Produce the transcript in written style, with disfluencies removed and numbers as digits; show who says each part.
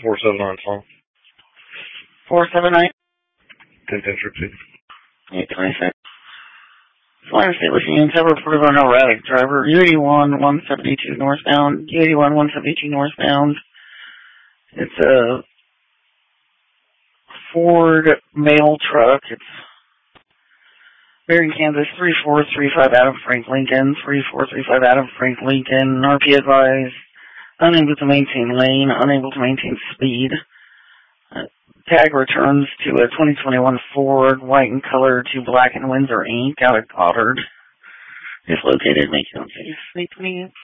Speaker 1: 479 song.
Speaker 2: 479?
Speaker 1: 10-10-13.
Speaker 2: 826. Florida State listening to reported on erratic driver, U81 172 northbound, U81 172 northbound. It's a Ford mail truck. It's Marion, Kansas, 3435 Adam Frank Lincoln, 3435 Adam Frank Lincoln. RP advised, unable to maintain lane, unable to maintain speed. Tag returns to a 2021 Ford, white in color to black and Windsor ink out of Goddard. It's located in Macon, 828.